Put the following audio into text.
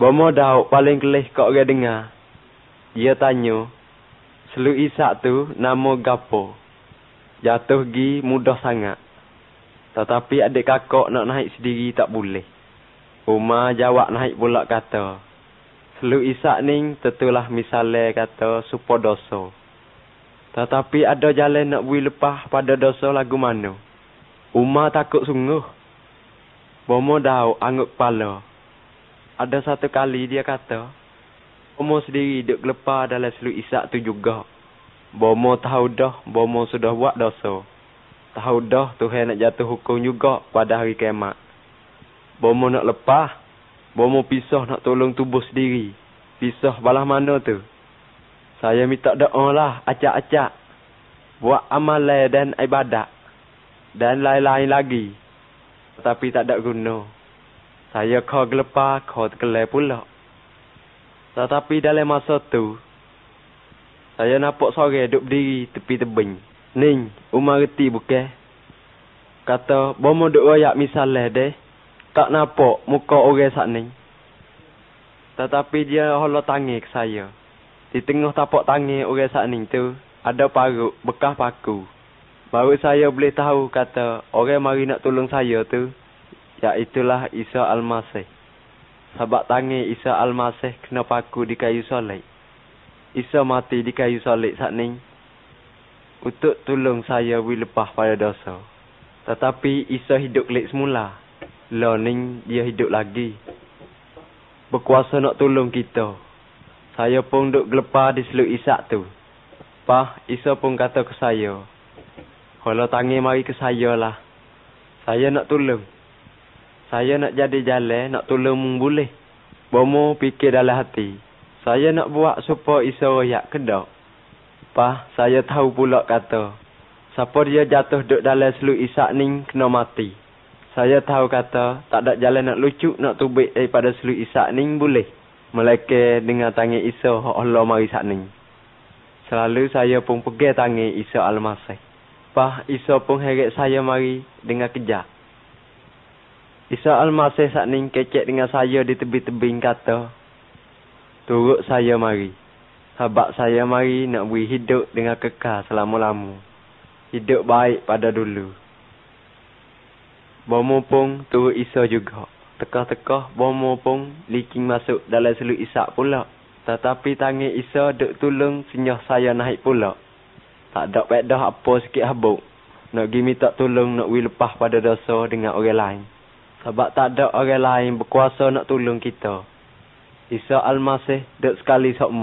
Bomo Daud paling kelih kok orang dengar. Dia tanya, Seluk Isak tu nama gapo? Jatuh gi mudah sangat. Tetapi adik kakak nak naik sendiri tak boleh. Umar jawab naik pula kata, Seluk Isak ni tentulah misalnya kata supo dosa. Tetapi ada jalan nak bui lepas pada dosa lagu mana? Umar takut sungguh. Bomo Daud angguk kepala. Ada satu kali dia kata, Bomo sendiri duk gelepar dalam Seluk Isak tu juga. Bomo tahu dah, Bomo sudah buat dosa. Tahu dah Tuhan nak jatuh hukum juga pada hari kiamat. Bomo nak lepas, Bomo pisah nak tolong tubuh sendiri. Pisah balah mana tu? Saya minta doa lah, acak-acak. Buat amalan dan ibadat. Dan lain-lain lagi. Tapi tak ada guna. Saya kau gelepar, kau terkelai pula. Tetapi dalam masa tu, saya nampak sore duduk berdiri tepi tebing. Ning, Umar reti bukan? Kata, Bomo duk royak misalnya deh. Tak nampak muka orang sak ni. Tetapi dia holo tangi ke saya. Di tengah tapak tangi orang sak ni tu, ada paruk bekas paku. Baru saya boleh tahu kata, orang mari nak tolong saya tu, iaitulah Isa Al-Masih. Sebab tangi Isa Al-Masih kena paku di kayu solek. Isa mati di kayu solek saat ni untuk tolong saya bui lepas pada dosa. Tetapi Isa hidup kelik semula. Lo ni dia hidup lagi. Berkuasa nak tolong kita. Saya pun duk gelepar di Seluk Isak tu. Pah, Isa pun kata ke saya, kalau tangi mari ke saya lah. Saya nak tolong. Saya nak jadi jalan, nak tolong boleh. Bomo fikir dalam hati. Saya nak buat supaya Isa royak kedak. Pah, saya tahu pula kata, siapa dia jatuh duduk dalam Seluk Isak ni kena mati. Saya tahu kata, tak ada jalan nak lucu, nak tubik daripada Seluk Isak ni boleh. Melainkan dengan tangi Isa Allah mari sak ni. Selalu saya pun pegang tangi Isa Al-Masih. Pah, Isa pun heret saya mari dengan kejap. Isa Al-Masih saat ni kecek dengan saya di tebing-tebing kata, turut saya mari. Sebab saya mari nak beri hidup dengan kekal selama-lama. Hidup baik pada dulu. Bomo pun turut Isa juga. Tekah-tekah Bomo pun licin masuk dalam Seluk Isak pula. Tetapi tangi Isa duk tolong senyah saya naik pula. Tak ada pedah apa sikit habuk. Nak pergi minta tolong nak beri lepas pada dosa dengan orang lain. Sebab tak ada orang lain berkuasa nak tolong kita. Isa Al-Masih duk sekali sokmo.